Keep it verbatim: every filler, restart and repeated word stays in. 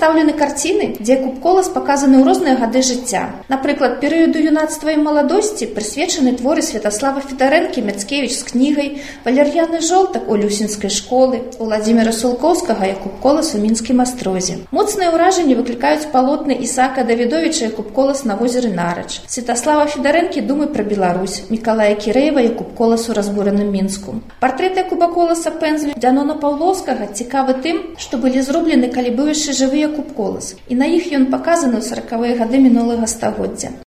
прадстаўлены карціны, дзе куб-колас паказаны ў розныя гады жыцця. Напрыклад, перыяду юнацтва і маладосці прысвечаны творы Святаслава Федарэнкі «Мяцкевіч з кнігай», Валер'яны Жолтак у Люсінскай школы, Уладзіміра Сулкоўскага і куб-колас у мінскім астрозе. Моцныя ўражанні выклікаюць палотны Ісаака Давідовіча і куб-колас на возеры Нарач, Святаслава Федарэнкі «Думы пра Беларусь», Мікалая Кірэева і куб-колас у разбураным Мінску. Партрэты куба-коласа пэндзлю Дзянона Паўлоўскага цікавы тым, што былі зроблены, калі быў яшчэ жывыя куб-колас, і на іх ён паказаны ў саракавыя гады мінулага стагоддзя.